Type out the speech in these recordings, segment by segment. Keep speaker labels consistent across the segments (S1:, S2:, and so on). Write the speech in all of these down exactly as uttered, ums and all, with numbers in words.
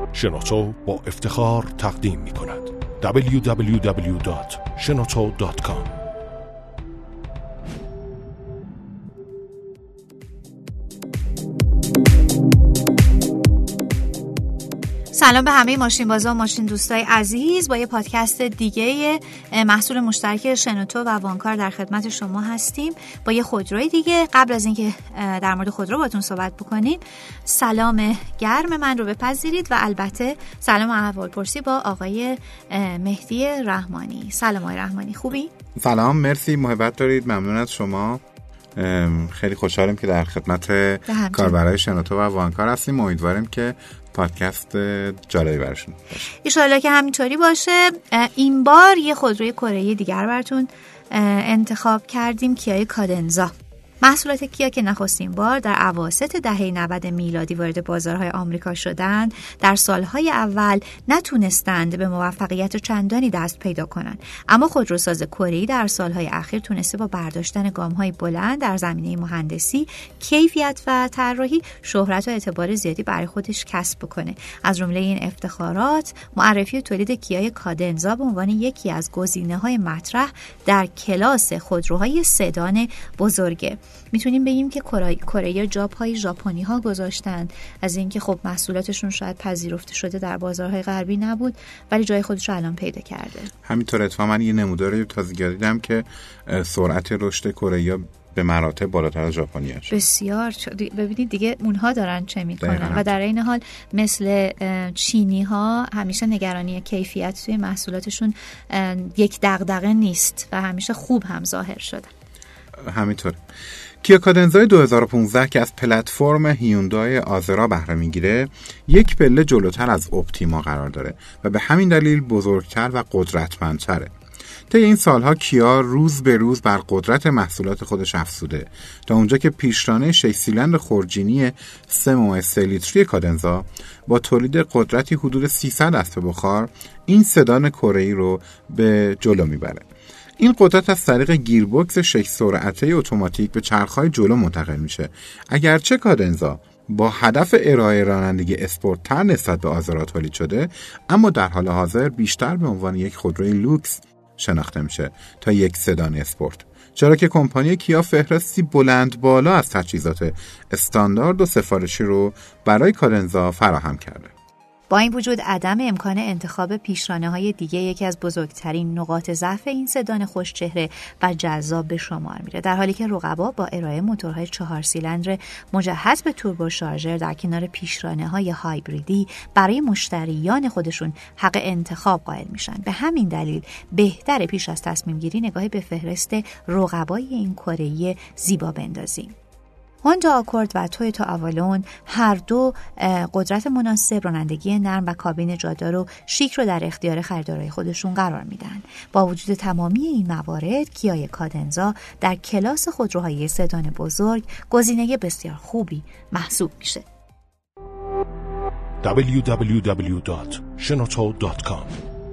S1: شنوتو با افتخار تقدیم می کند دبلیو دبلیو دبلیو دات شنوتو دات کام.
S2: سلام به همه ماشین بازا و ماشین دوستای عزیز. با یه پادکست دیگه محصول مشترک شنوتو و وانکار در خدمت شما هستیم با یه خودروی دیگه. قبل از اینکه در مورد خودرو باتون صحبت بکنیم، سلام گرم من رو بپذیرید و البته سلام احوالپرسی با آقای مهدی رحمانی. سلام آقای رحمانی، خوبی؟
S3: سلام، مرسی، محبت دارید، ممنون از شما. خیلی خوشحالم که در خدمت کاربرای شنوتو و وانکار هستیم. امیدواریم که پادکست جالبی براشون باشه. ان شاءالله که همینطوری باشه. این بار یه خودروی کره‌ای دیگر براتون انتخاب کردیم، کیای کادنزا. محصولات کیا که نخستین بار در اواسط دهه نود میلادی وارد بازارهای آمریکا شدند، در سالهای اول نتونستند به موفقیت چندانی دست پیدا کنند، اما خودروساز کره‌ای در سالهای اخیر تونسته با برداشتن گام‌های بلند در زمینه مهندسی، کیفیت و طراحی شهرت و اعتبار زیادی برای خودش کسب بکنه. از جمله این افتخارات معرفی و تولید کیای کادنزا به عنوان یکی از گزینه‌های مطرح در کلاس خودروهای سدان بزرگه. میتونیم بگیم که کره جا پای ژاپنی ها گذاشتن، از اینکه خب محصولاتشون شاید پذیرفته شده در بازارهای غربی نبود ولی جای خودش رو الان پیدا کرده. همینطور اتفاقا من یه نمودار تازگی دیدم که سرعت رشد کره به مراتب بالاتر از ژاپنی هست.
S2: بسیار. ببینید دیگه اونها دارن چه میکنن و در این حال مثل چینی ها همیشه نگرانی کیفیت توی محصولاتشون یک دغدغه نیست و همیشه خوب هم ظاهر شدن.
S3: همینطور کیا کادنزای دو هزار و پانزده که از پلتفرم هیوندای آزرا بهره میگیره، یک پله جلوتر از اپتیما قرار داره و به همین دلیل بزرگتر و قدرتمندتره. طی این سالها کیا روز به روز بر قدرت محصولات خودش افزوده تا اونجا که پیشرانه شش سیلندر خورجینی سه ممیز سه لیتری کادنزا با تولید قدرتی حدود سیصد اسب بخار این سدان کره‌ای رو به جلو میبره. این قدرت از طریق گیربکس شش سرعته اتوماتیک به چرخهای جلو منتقل میشه. اگرچه کادنزا با هدف ارائه رانندگی اسپورت‌تر نسبت به آزرا تولید شده، اما در حال حاضر بیشتر به عنوان یک خودروی لوکس شناخته میشه تا یک سدان اسپورت، چرا که کمپانی کیا فهرستی بلند بالا از تجهیزات استاندارد و سفارشی رو برای کادنزا فراهم کرده.
S2: با این وجود عدم امکان انتخاب پیشرانه‌های دیگه یکی از بزرگترین نقاط ضعف این سدان خوشچهره و جذاب به شمار میره، در حالی که رقبا با ارائه موتورهای چهار سیلندر مجهز به توربوشارژر در کنار پیشرانه‌های هایبریدی برای مشتریان خودشون حق انتخاب قائل میشن. به همین دلیل بهتره پیش از تصمیم گیری نگاهی به فهرست رقبای این کره‌ای زیبا بندازیم. هوندا آکورد و تویوتا آوالون هر دو قدرت مناسب، رانندگی نرم و کابین جادار و شیک رو در اختیار خریدارای خودشون قرار میدن. با وجود تمامی این موارد، کیای کادنزا در کلاس خودروهای سدان بزرگ گزینه بسیار خوبی محسوب میشه.
S1: دبلیو دبلیو دبلیو دات شنوتو دات کام.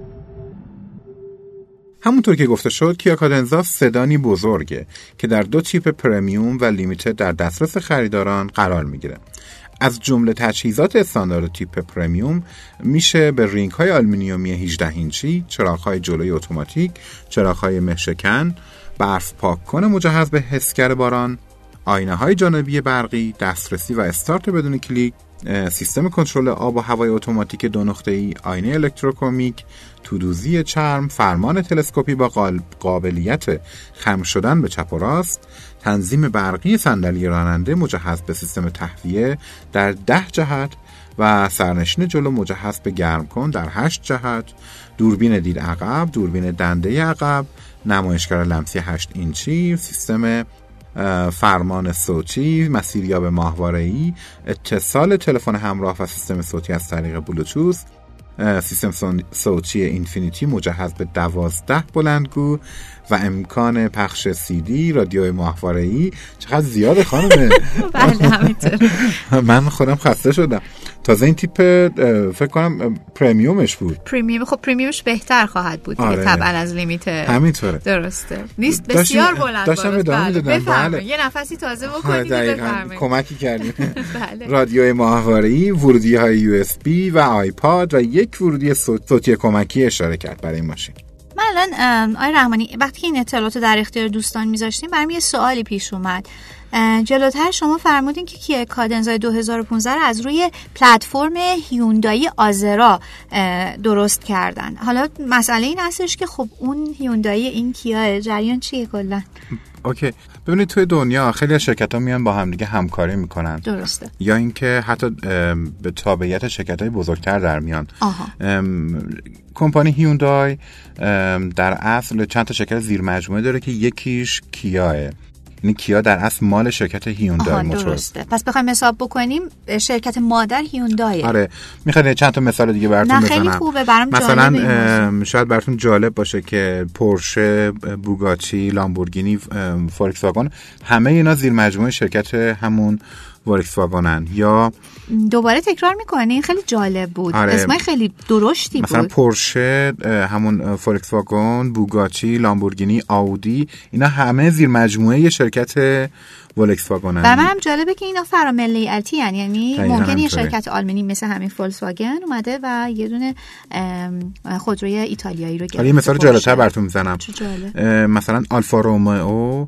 S3: همونطور که گفته شد، کیا کادنزا سدانی بزرگه که در دو تیپ پرمیوم و لیمیتد در دسترس خریداران قرار میگیره. از جمله تجهیزات استاندارد تیپ پرمیوم میشه به رینگ‌های آلومینیومی هجده اینچی، چراغ‌های جلوی اتوماتیک، چراغ‌های مه‌شکن، برف پاک کن مجهز به حسگر باران، آینه‌های جانبی برقی، دسترسی و استارت بدون کلیک، سیستم کنترل آب و هوای اتوماتیک دو نقطه‌ای، آینه الکتروکرومیک، تودوزی چرم، فرمان تلسکوپی با قابلیت خم شدن به چپ و راست، تنظیم برقی صندلی راننده مجهز به سیستم تهویه در ده جهت و سرنشین جلو مجهز به گرم کن در هشت جهت، دوربین دید عقب، دوربین دنده عقب، نمایشگر لمسی هشت اینچی، سیستم فرمان صوتی، مسیریاب ماهواره‌ای، اتصال تلفن همراه و سیستم صوتی از طریق بلوتوث، سیستم صوتی اینفینیتی مجهز به دوازده بلندگو و امکان پخش سی دی، رادیو ماهواره‌ای. چقدر زیاده خانم.
S2: بله همینطور.
S3: من خودم خسته شدم. تازه این تیپ فکر کنم پرمیومش بود.
S2: پرمیوم خب پرمیومش بهتر خواهد بود دیگه. آره. طبعا از لیمیت
S3: همینطوره.
S2: درسته. نیست بسیار بلند.
S3: داشتم ادامه میدادم.
S2: بله. یه نفسی تازه بکنید بفرمایید.
S3: کمکی کردیم. بله. رادیوی ماهواره‌ای، ورودی‌های یو اس بی و آیپاد و یک ورودی صوتی کمکی اشاره کرد برای این ماشین.
S2: من الان آقای رحمانی وقتی که این اطلاعات رو در اختیار دوستان میذاشتیم برام یه سوالی پیش اومد. جلوتر شما فرمودین که کیا کادنزای دو هزار و پانزده از روی پلتفرم هیوندای آزرا درست کردن. حالا مسئله این هستش که خب اون هیوندای این کیا جریان چیه کلا؟
S3: اوکی، ببینید توی دنیا خیلی از شرکت‌ها میان با هم دیگه همکاری میکنن.
S2: درسته.
S3: یا اینکه حتی به تابعیت شرکت‌های بزرگتر در میان. کمپانی هیوندای در اصل چند تا شرکت زیر مجموعه داره که یکیش کیاه. یعنی کیا در اصل مال شرکت هیوندای موتور.
S2: درسته. پس بخوایم حساب بکنیم شرکت مادر هیوندای.
S3: آره، میخواد چند تا مثال دیگه براتون بزنم.
S2: خیلی خوبه برام.
S3: مثلا شاید براتون جالب باشه که پورشه، بوگاچی، لامبورگینی، فولکس واگن همه اینا زیر مجموعه شرکت همون فولکس واگنن. یا
S2: دوباره تکرار میکنه، این خیلی جالب بود.
S3: آره.
S2: اسمای خیلی درشتی
S3: مثلا
S2: بود.
S3: مثلا پورشه، همون فولکس واگن، بوگاچی، لامبورگینی، آودی، اینا همه زیر مجموعه شرکت فولکس واگن.
S2: برای منم جالبه که اینا فراملیتی ان، یعنی ممکنه یه شرکت آلمانی مثل همین فولکس واگن اومده و یه دونه خودروی ایتالیایی رو گرفته.
S3: حالا یه مثال جالب‌تر براتون میزنم.
S2: جالب.
S3: مثلا آلفا رومئو،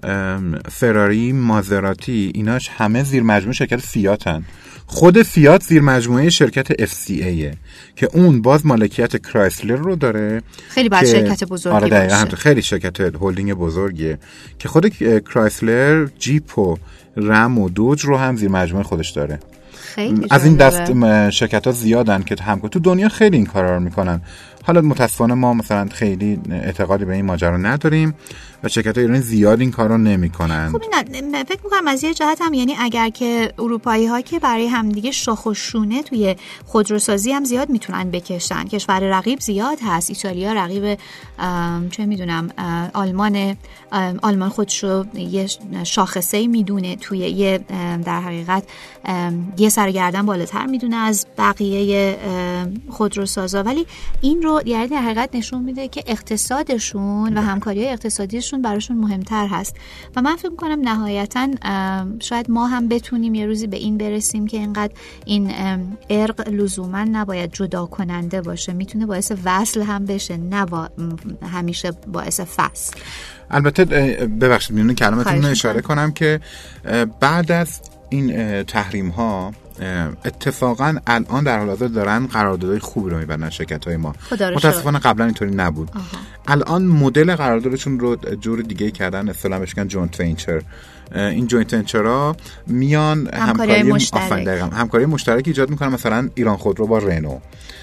S3: فراری، مازراتی، ایناش همه زیر مجموعه شرکت فیاتن. خود فیات زیر مجموعه شرکت اف سی ایه که اون باز مالکیت کرایسلر رو داره.
S2: خیلی باید شرکت بزرگی
S3: آره
S2: باشه.
S3: خیلی شرکت هولدینگ بزرگیه که خود کرایسلر، جیپ و رم و دوج رو هم زیر مجموعه خودش داره.
S2: خیلی
S3: از این دست شرکت‌ها زیادن که همکار تو دنیا خیلی این کارا رو میکنن. حالا متاسفانه ما مثلا خیلی اعتقادی به این ماجرا نداریم و شرکت‌های ایرانی زیاد این کارا نمی‌کنن.
S2: خب نه فکر می‌کنم از یه جهت هم، یعنی اگر که اروپایی‌ها که برای همدیگه شاخ و شونه توی خودروسازی هم زیاد میتونن بکشن. کشور رقیب زیاد هست. ایتالیا رقیب چه میدونم آلمان آلمان خودشو یه شاخصه‌ای میدونه، توی یه در حقیقت یه سرگردن بالاتر میدونه از بقیه خودروسازا، ولی این رو یعنی در حقیقت نشون میده که اقتصادشون و همکاری‌های اقتصادیشون براشون مهمتر هست. و من فکر می‌کنم نهایتاً شاید ما هم بتونیم یه روزی به این برسیم که اینقدر این ارق لزوما نباید جدا کننده باشه، میتونه باعث وصل هم بشه، نه با همیشه باعث فصل.
S3: البته ببخشید میونه کلمتون رو اشاره کنم که بعد از این تحریم ها اتفاقا الان در حال حاضر دارن قراردادهای خوبی رو می‌بندن شرکت‌های ما. متاسفانه قبلا اینطوری نبود. آها. الان مدل قراردادشون رو جور دیگه کردن، اصطلاحاً بهش میگن جوینت ونچر. این جوینت ونچرها میان همکاری مشترک همکاری مشترک ایجاد می‌کنن. مثلا ایران خودرو با رنو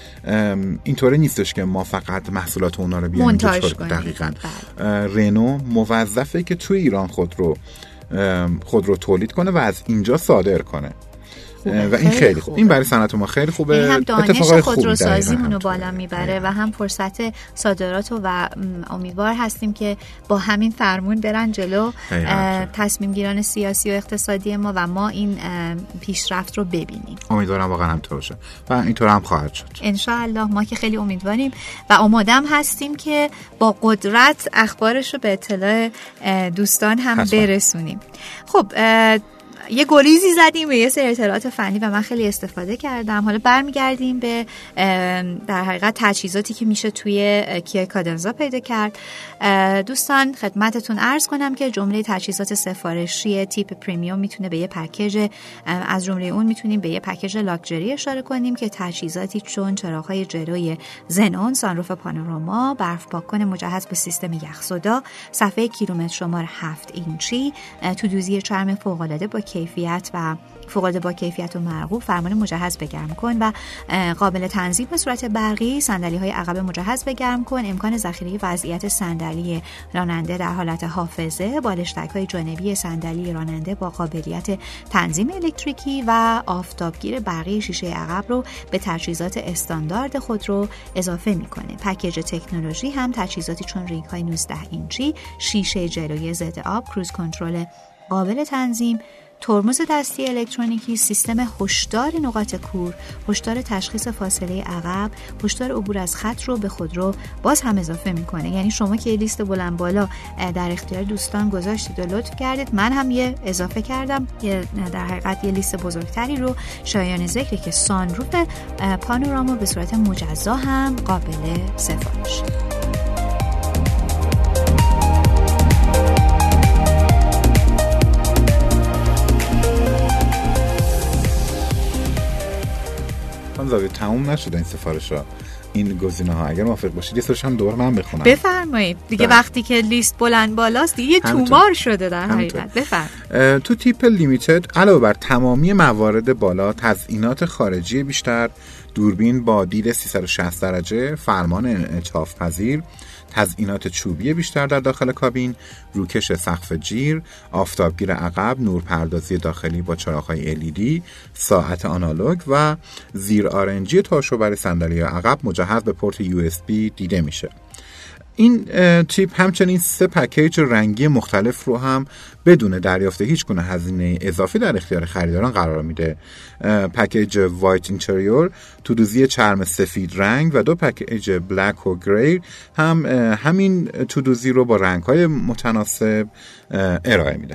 S3: اینطوری نیستش که ما فقط محصولات اونا رو بیاریم منتج کنیم. دقیقاً رنو موظفه که توی ایران خودرو خودرو تولید کنه و از اینجا صادر کنه. و این خیلی خوب. این برای صنعت ما خیلی خوبه.
S2: این هم دانش خودروسازیمون رو بالا میبره و هم فرصت صادرات و امیدوار هستیم که با همین فرمون برن جلو تصمیم گیران سیاسی و اقتصادی ما و ما این پیشرفت رو ببینیم.
S3: امیدوارم واقعا همینطور باشه و اینطور هم خواهد شد
S2: ان شاء الله. ما که خیلی امیدواریم و آمادم هستیم که با قدرت اخبارش رو به اطلاع دوستان هم حسن. برسونیم. خب یه گریزی زدیم به یه سری اطلاعات فنی و من خیلی استفاده کردم. حالا برمیگردیم به در حقیقت تجهیزاتی که میشه توی کیا کادنزا پیدا کرد. دوستان خدمتتون عرض کنم که جمله تجهیزات سفارشی تیپ پریمیوم میتونه به یه پکیج، از جمله اون میتونیم به یه پکیج لاکچری اشاره کنیم که تجهیزاتی چون چراغ‌های جلوی زنون، سانروف پانوراما، برف پاک‌کن مجهز با سیستم یخزدا، صفحه کیلومتر شمار هفت اینچی، تودوزی چرم فوق‌العاده با کیفیت و فوق‌العاده با کیفیت و مرغوب، فرمان مجهز به گرم کن و قابل تنظیم به صورت برقی، صندلی‌های عقب مجهز به گرم کن، امکان ذخیره وضعیت صندلی راننده در حالت حافظه، بالشتک‌های جانبی صندلی راننده با قابلیت تنظیم الکتریکی و آفتابگیر برقی شیشه عقب رو به تجهیزات استاندارد خود رو اضافه می‌کنه. پکیج تکنولوژی هم تجهیزاتی چون رینگ‌های نوزده اینچی، شیشه جلوی ضد آب، کروز کنترل قابل تنظیم، ترمز دستی الکترونیکی، سیستم هشدار نقاط کور، هشدار تشخیص فاصله عقب، هشدار عبور از خط رو به خودرو باز هم اضافه میکنه. یعنی شما که لیست بلند بالا در اختیار دوستان گذاشتید و لطف کردید، من هم یه اضافه کردم، یه در حقیقت یه لیست بزرگتری رو. شایان ذکره که سانروف پانوراما به صورت مجزا هم قابل سفارش.
S3: زاویه تموم نشده این سفارش ها، این گزینه ها. اگر موافق باشید یه سرش هم دور من بخونم.
S2: بفرمایید دیگه. ده. وقتی که لیست بلند بالاست دیگه یه تومار شده در حقیقت. بفرمایید.
S3: تو تیپ لیمیتد علاوه بر تمامی موارد بالا، تزیینات خارجی بیشتر، دوربین با دید سیصد و شصت درجه، فرمان انعطاف پذیر، تزیینات چوبی بیشتر در داخل کابین، روکش سقف جیر، آفتابگیر عقب، نورپردازی داخلی با چراغ‌های ال ای دی، ساعت آنالوگ و زیر آرنجی تاشو برای صندلی عقب مجهز به پورت یو اس بی دیده میشه. این تیپ همچنین سه پکیج رنگی مختلف رو هم بدون دریافت هیچ گونه هزینه اضافی در اختیار خریداران قرار میده. پکیج وایت اینتریور، تودوزی چرم سفید رنگ و دو پکیج بلک و گری هم همین تودوزی رو با رنگ‌های متناسب ارائه میده.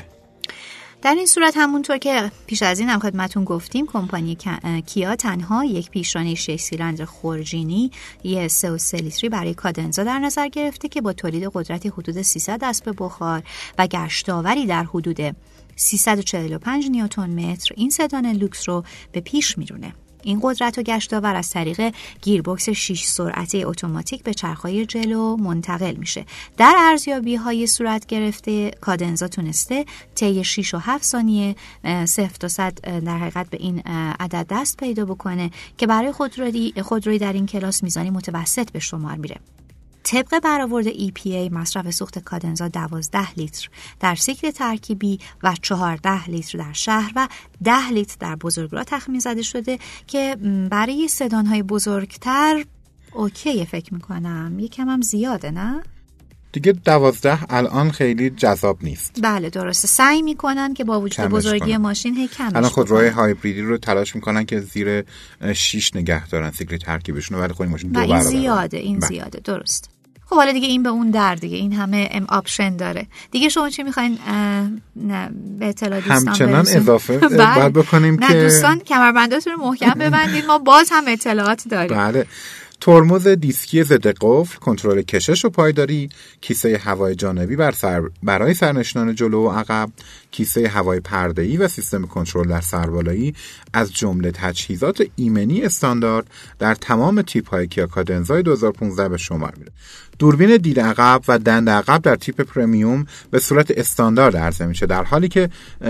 S2: در این صورت همونطور که پیش از این هم خدمتون گفتیم، کمپانی کیا تنها یک پیشرانه شش سیلندر خورجینی یه سه و سه لیتری برای کادنزا در نظر گرفته که با تولید قدرتی حدود سیصد اسب بخار و گشتاوری در حدود سیصد و چهل و پنج نیوتن متر این سدان لوکس رو به پیش میرونه. این قدرت و گشتاور از طریق گیربکس شش سرعته اتوماتیک به چرخهای جلو منتقل میشه. در ارزیابی‌های صورت گرفته کادنزا تونسته طی شش و هفت ثانیه صفر تا صد در حقیقت به این عدد دست پیدا بکنه که برای خودروی خودروی در این کلاس میزانی متوسط به شمار میره. طبق برآورد ای پی ای مصرف سوخت کادنزا دوازده لیتر در سیکل ترکیبی و چهارده لیتر در شهر و ده لیتر در بزرگراه تخمین زده شده که برای سدان‌های بزرگتر اوکیه فکر میکنم. یکم هم زیاده نه؟
S3: دیگه دوازده الان خیلی جذاب نیست.
S2: بله درسته، سعی میکنن که با وجود بزرگی کنن. ماشین هی کمش
S3: الان خودروهای هایبریدی رو تلاش میکنن که زیر شش نگه دارن سیکل ترکیبشون، ولی خود این ماشین دو برابر.
S2: این زیاده، این بله. زیاده درست. خب حالا دیگه این به اون در دیگه این همه ام آپشن داره دیگه. شما چی میخواین به اطلاع دوستان
S3: همچنان اضافه باید بکنیم
S2: نه
S3: که
S2: دوستان کمربنداتون رو محکم ببندید، ما باز هم اطلاعات داریم.
S3: بله. ترمز دیسکی ضد قفل، کنترل کشش و پایداری، کیسه هوای جانبی بر سر برای سرنشینان جلو و عقب، کیسه هوای پرده‌ای و سیستم کنترل در سربالایی از جمله تجهیزات ایمنی استاندارد در تمام تیپ‌های کیا کادنزای دو هزار و پانزده به شمار میره. دوربین دید عقب و دند عقب در تیپ پرمیوم به صورت استاندارد عرضه میشه، در حالی که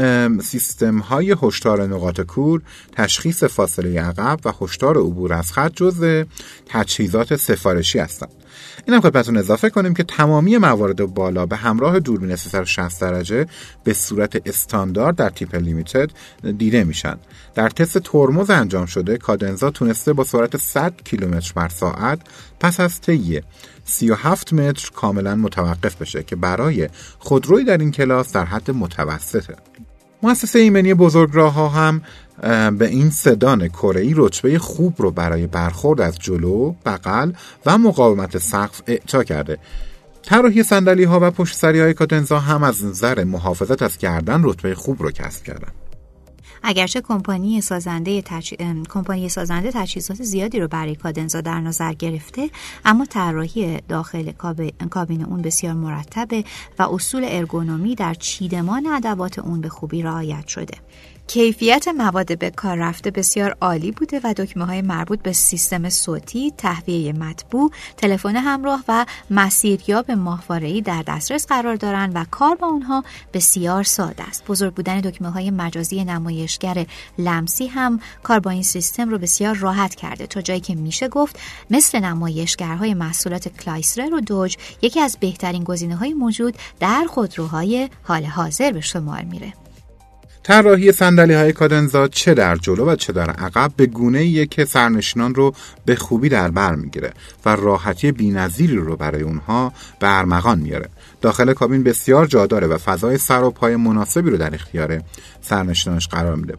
S3: سیستم‌های هشدار نقاط کور، تشخیص فاصله عقب و هشدار عبور از خط جزء تجهیزات سفارشی هستند. اینم خدمتتون اضافه کنیم که تمامی موارد بالا به همراه دوربین سیصد و شصت درجه به صورت استاندارد در تیپ لیمیتد دیده میشن. در تست ترمز انجام شده کادنزا تونسته با سرعت صد کیلومتر بر ساعت پس از طی سی و هفت متر کاملا متوقف بشه که برای خودروی در این کلاس در حد متوسطه. مؤسسه ایمنی بزرگراه‌ها هم به این سدان کره‌ای رتبه خوب رو برای برخورد از جلو، بغل و مقاومت سقف اعطا کرده. طراحی صندلی‌ها و پشت‌سری‌های کادنزا هم از نظر محافظت از گردن رتبه خوب رو کسب کردن.
S2: اگرچه کمپانی سازنده تج... کمپانی سازنده تجهیزات زیادی رو برای کادنزا در نظر گرفته، اما طراحی داخل کاب... کابین اون بسیار مرتبه و اصول ارگونومی در چیدمان ادوات اون به خوبی رعایت شده. کیفیت مواد به کار رفته بسیار عالی بوده و دکمه‌های مربوط به سیستم صوتی، تهویه مطبوع، تلفن همراه و مسیریاب ماهواره‌ای در دسترس قرار دارند و کار با اونها بسیار ساده است. بزرگ بودن دکمه‌های مجازی نمایشگر لمسی هم کار با این سیستم رو بسیار راحت کرده، تا جایی که میشه گفت مثل نمایشگرهای محصولات کلایسلر و دوج یکی از بهترین گزینه‌های موجود در خودروهای حال حاضر به شمار میره.
S3: طراحی صندلی‌های کادنزا چه در جلو و چه در عقب به گونه‌ایه که سرنشینان رو به خوبی در بر میگیره و راحتی بی‌نظیری رو برای اونها به ارمغان میاره. داخل کابین بسیار جا داره و فضای سر و پای مناسبی رو در اختیار سرنشینانش قرار میده.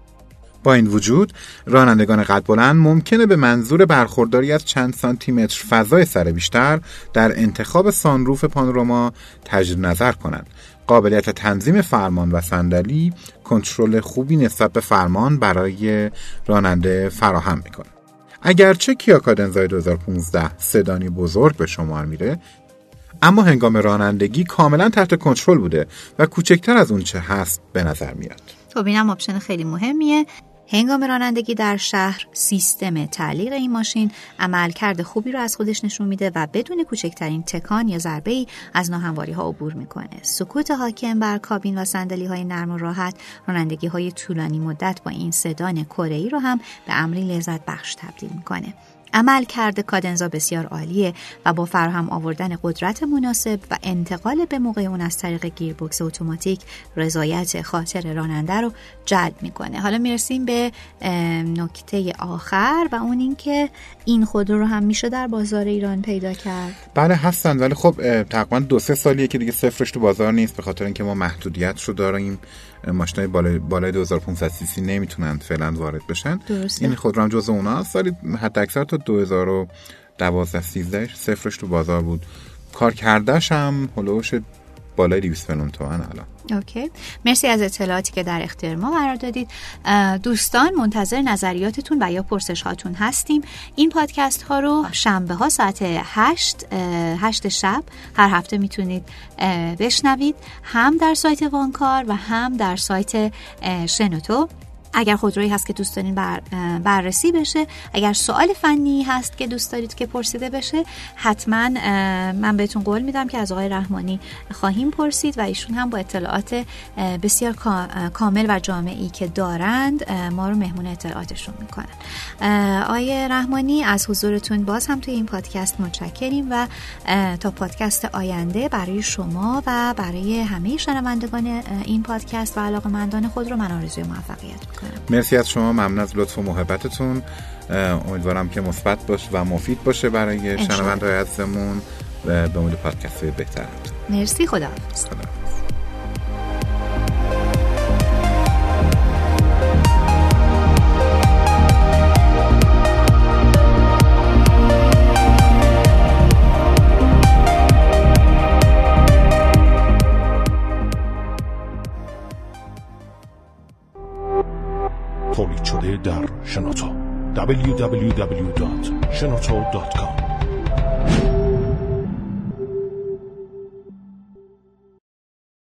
S3: با این وجود رانندگان قد بلند ممکنه به منظور برخورداری از چند سانتی متر فضای سر بیشتر در انتخاب سانروف پانوراما تجدید نظر کنند. قابلیت تنظیم فرمان و صندلی کنترل خوبی نسبت به فرمان برای راننده فراهم میکنه. اگرچه کیا کادنزای دو هزار و پانزده سدانی بزرگ به شمار میره، اما هنگام رانندگی کاملا تحت کنترل بوده و کوچکتر از اون چه هست به نظر میاد.
S2: خب اینم آپشن خیلی مهمیه. هنگام رانندگی در شهر سیستم تعلیق این ماشین عملکرد خوبی رو از خودش نشون میده و بدون کوچکترین تکان یا ضربه‌ای از ناهمواری‌ها عبور میکنه. سکوت حاکم بر کابین و صندلی‌های نرم و راحت رانندگی‌های طولانی مدت با این سدان کره‌ای رو هم به امری لذت بخش تبدیل میکنه. عمل کرده کادنزا بسیار عالیه و با فراهم آوردن قدرت مناسب و انتقال به موقع اون از طریق گیربکس اتوماتیک رضایت خاطر راننده رو جلب میکنه. حالا میرسیم به نکته آخر و اون این که این خودرو رو هم میشه در بازار ایران پیدا کرد.
S3: بله هستن، ولی خب تقریبا دو سه سالیه که دیگه صفرش تو بازار نیست، به خاطر اینکه ما محدودیت رو داریم. ماشینای بالای بالای دو هزار و پانصد سی سی نمیتونن فعلا وارد بشن. درسته. این خودرو هم جزء اوناست، ولی حتی اکثر تا دو هزار و دوازده سیزده صفرش تو بازار بود. کار کردهش هم هلوش بالای دویست میلیون تومان الان.
S2: اوکی، مرسی از اطلاعاتی که در اختیار ما قرار دادید. دوستان منتظر نظریاتتون و یا پرسش هاتون هستیم. این پادکست ها رو شنبه ها ساعت هشت هشت شب هر هفته میتونید بشنوید، هم در سایت وانکار و هم در سایت شنوتو. اگر خودرویی هست که دوست دارین بر بررسی بشه، اگر سوال فنی هست که دوست دارید که پرسیده بشه، حتما من بهتون قول میدم که از آقای رحمانی خواهیم پرسید و ایشون هم با اطلاعات بسیار کامل و جامعی که دارند ما رو مهمون اطلاعاتشون میکنن. آقای رحمانی از حضورتون باز هم توی این پادکست متشکریم و تا پادکست آینده برای شما و برای همه شنوندگان این پادکست و علاقه‌مندان خود رو من آرزوی موفقیت میکنم.
S3: مرسی از شما، ممنون از لطف و محبتتون. امیدوارم که مثبت باشه و مفید باشه برای شنونده‌های عزیزمون و به امید پادکست‌های بهتر.
S2: مرسی، خداحافظ.
S3: خدا.
S1: تولید شده در شنوتو دبلیو دبلیو دبلیو دات شنوتو دات کام